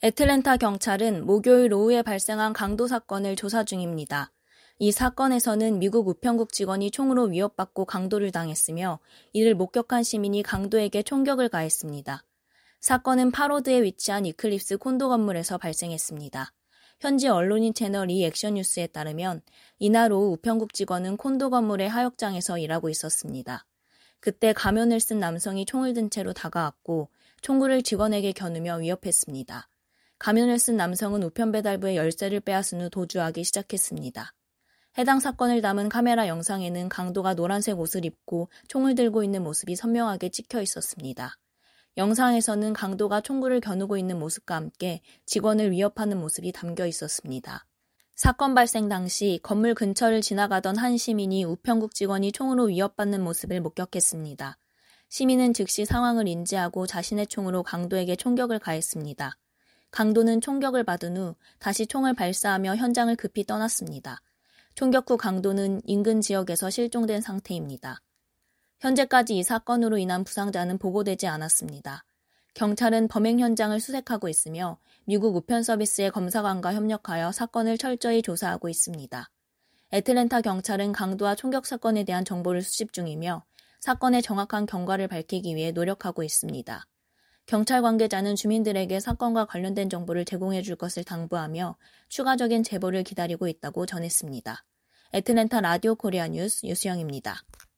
애틀랜타 경찰은 목요일 오후에 발생한 강도 사건을 조사 중입니다. 이 사건에서는 미국 우편국 직원이 총으로 위협받고 강도를 당했으며 이를 목격한 시민이 강도에게 총격을 가했습니다. 사건은 파로드에 위치한 이클립스 콘도 건물에서 발생했습니다. 현지 언론인 채널 E 액션뉴스에 따르면 이날 오후 우편국 직원은 콘도 건물의 하역장에서 일하고 있었습니다. 그때 가면을 쓴 남성이 총을 든 채로 다가왔고 총구를 직원에게 겨누며 위협했습니다. 가면을 쓴 남성은 우편 배달부의 열쇠를 빼앗은 후 도주하기 시작했습니다. 해당 사건을 담은 카메라 영상에는 강도가 노란색 옷을 입고 총을 들고 있는 모습이 선명하게 찍혀 있었습니다. 영상에서는 강도가 총구를 겨누고 있는 모습과 함께 직원을 위협하는 모습이 담겨 있었습니다. 사건 발생 당시 건물 근처를 지나가던 한 시민이 우편국 직원이 총으로 위협받는 모습을 목격했습니다. 시민은 즉시 상황을 인지하고 자신의 총으로 강도에게 총격을 가했습니다. 강도는 총격을 받은 후 다시 총을 발사하며 현장을 급히 떠났습니다. 총격 후 강도는 인근 지역에서 실종된 상태입니다. 현재까지 이 사건으로 인한 부상자는 보고되지 않았습니다. 경찰은 범행 현장을 수색하고 있으며 미국 우편 서비스의 검사관과 협력하여 사건을 철저히 조사하고 있습니다. 애틀랜타 경찰은 강도와 총격 사건에 대한 정보를 수집 중이며 사건의 정확한 경과를 밝히기 위해 노력하고 있습니다. 경찰 관계자는 주민들에게 사건과 관련된 정보를 제공해 줄 것을 당부하며 추가적인 제보를 기다리고 있다고 전했습니다. 애틀랜타 라디오 코리아 뉴스 유수영입니다.